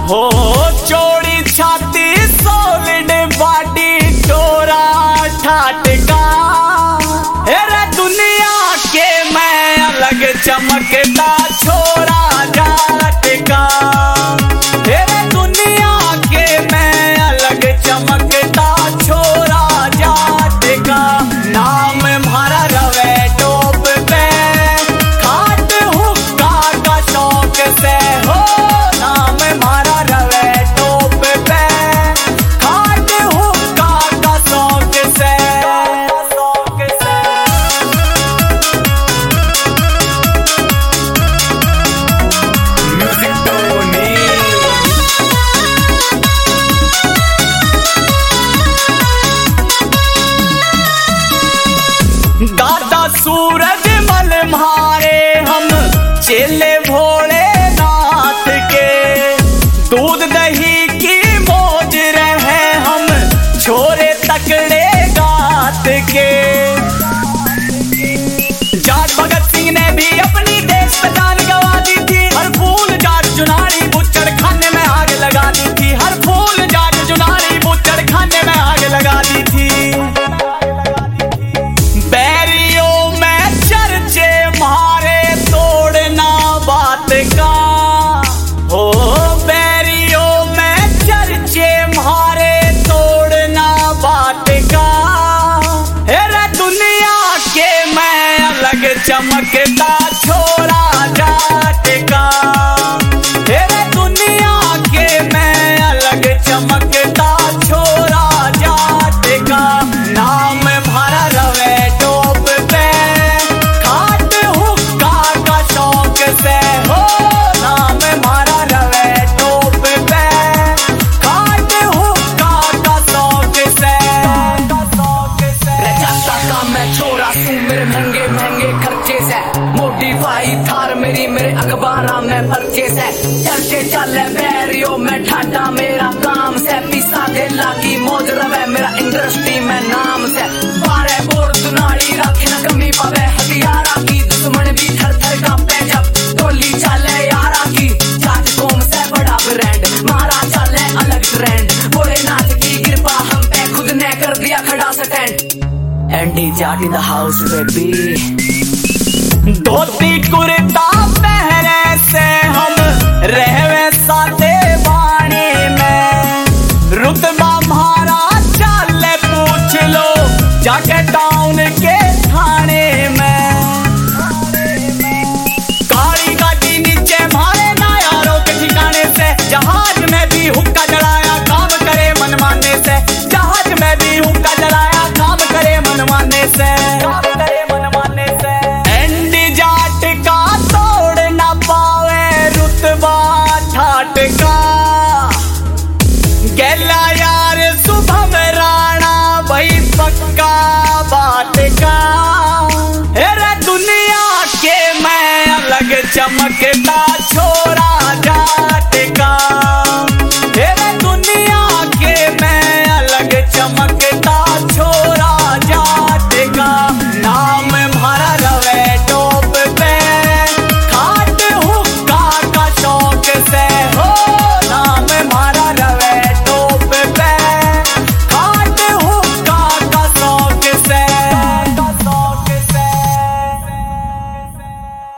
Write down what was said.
हो चौड़ी छाती सॉलिड बॉडी टोरा ठाटका, अरे दुनिया के मैं अलग चमकता छोरा जाटका, अरे दुनिया के मैं अलग चमकता छोरा जाटका। नाम भरा रवे टोप पे खाट हुक्का का शौक से हो, नाम भरा रवे टोप पे खाट हुक्का का शौक से। गाता सूरज मल म्हारे हम चेले भोलेनाथ के, दूध दही की मौज रहे हम छोरे तकड़े गात के। जाट भगत सिंह ने भी अपनी देश पे जान गवा दी थी, हर फूल जाट चुनारी बुच्चड़ खाने में आग लगा दी थी, हर फूल जाट चुनारी बुच्चड़ खाने में आग लगा दी थी। का हो बैरियों में चर्चे म्हारे तोड़ना बात का, अरे दुनिया के मैं अलग चमकता छोरा जाटका, अरे दुनिया के मैं अलग चमकता छोरा जाटका। नाम भरा रवे टोप पे खाट हुक्का का शौक से हो, नाम भरा रवे टोप पे खाट हुक्का का शौक से। रचाता का मैं छोरा तू मेरे महंगे महंगे खर्चे से, मोडिफाई थार मेरी मेरे अखबारा में पर्चे से, चर्चे चले बैरियो में ठाटा मेरा काम से, पिसा दे लागी मौज रवे मेरा इंडस्ट्री में नाम से। बारे बोर दुनाड़ी रखे न कमी पावे हथियारा की, दुश्मन भी थर थर कांपे जब टोली चले यारा की। जाट कौम से बड़ा ब्रांड मारा चले अलग ट्रेंड, भोलेनाथ की कृपा हम पे खुद ने कर दिया खड़ा stand. Andy Jat in the house baby. Dhoti kurta पहरे से हम रहवे साथे वाणी में, रुतबा म्हारा चाले पूछ लो जाके टाउन के थाने में। काली गाड़ी नीचे म्हारे ना यारों के ठिकाने से, जहाज में भी हुक्का जलाया काम करे मनमाने से, जहाज में भी हुक्का जलाया काम करे मनमाने से। एंडी जाट का तोड़ ना पावे रुतबा ठाटका, गेला यार शुभम राणा भाई पक्का बात का, अरे दुनिया के मैं अलग चमकता